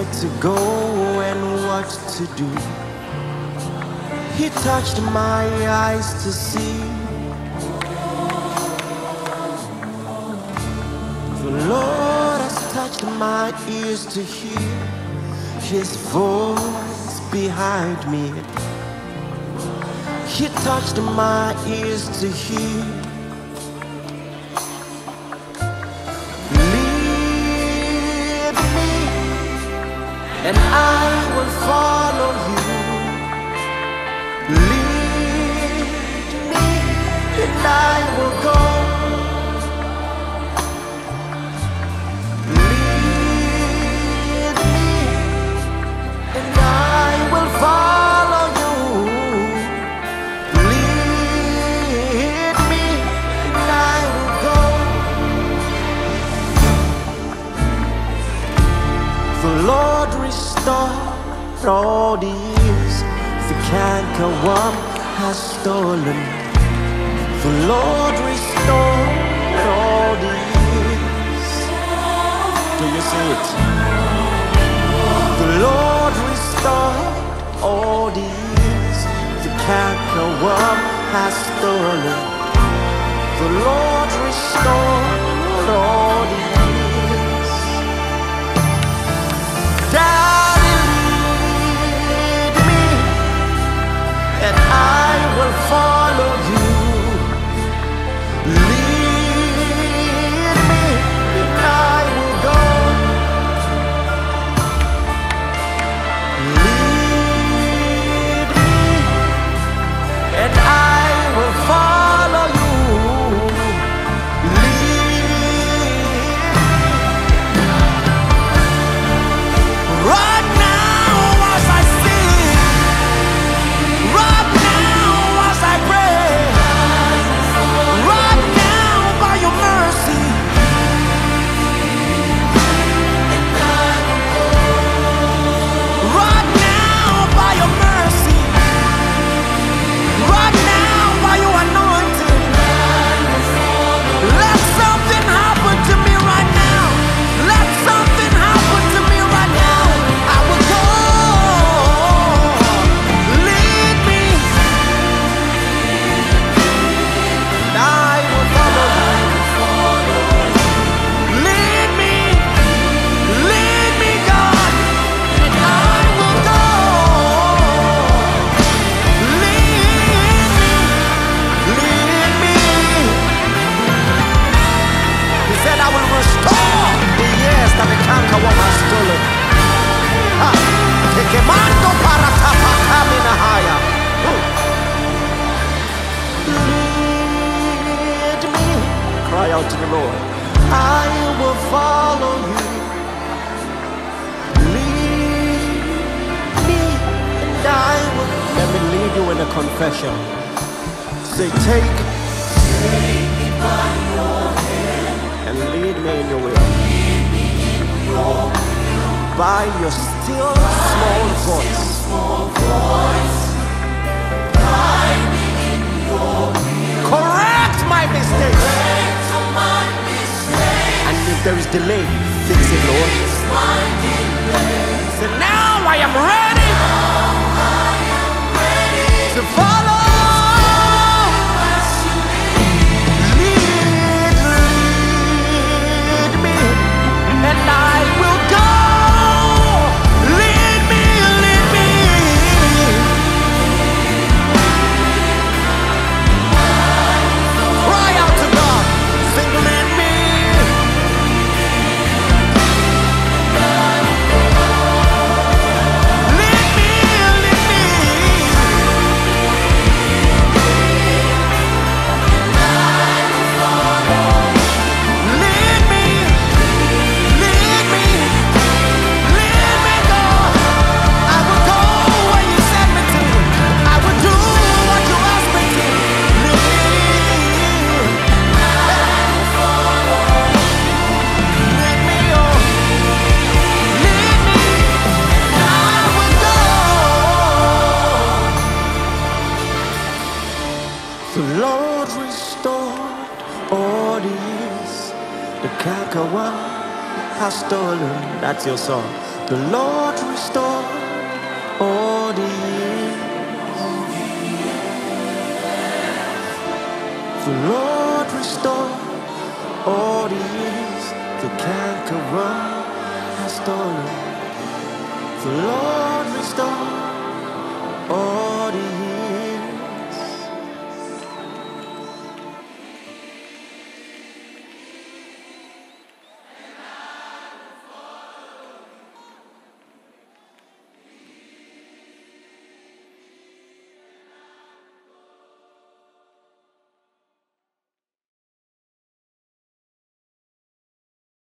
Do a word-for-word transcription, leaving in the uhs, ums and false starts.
where to go and what to do. He touched my eyes to see. The Lord has touched my ears to hear His voice behind me. He touched my ears to hear. Lead me, and I will follow you. Lead me, and I will go. Lead me, and I will follow you. Lead me, and I will go. The Lord restored all the years the cankerworm has stolen. The Lord restored all the years. Do you see it? The Lord restored all the years the cankerworm has stolen. The Lord restored all the years. Daddy, lead me, and I will follow you. Lead me, and I will go. Lead me, and I will follow you. Lead me. Right now as I sing, right now as I pray, right now by your mercy, right now by your mercy, right now by your anointing. Let something happen to me right now. Let something happen to me right now. I will go. Lead me, and I will follow you. Lead me, lead me, God, and I will go. Lead me, lead me. He said, I will restore the years that the cankerworm has stolen. Ha! Tekemando paratapakami higher. Lead me. Cry out to the Lord. I will follow you. Lead me, and I will. Let me lead you in a confession. Say, take and lead me in your will. By your still small voice. Correct my mistakes. And if there is delay, fix it, Lord. So now I am ready to follow. Lead, lead me, and I will go. Lead me, lead me. Cry out to God. Sing, lead me. Lead me, lead me. Lead me, lead me, lead me, God. I will go where you send me to. I will do what you ask me to. Lead, lead me, oh. Lead me, I will go. The Lord restored all the years the cankerworm has stolen. That's your song. The Lord restore all the years. The Lord restore all the years the cankerworm has stolen. The Lord restore all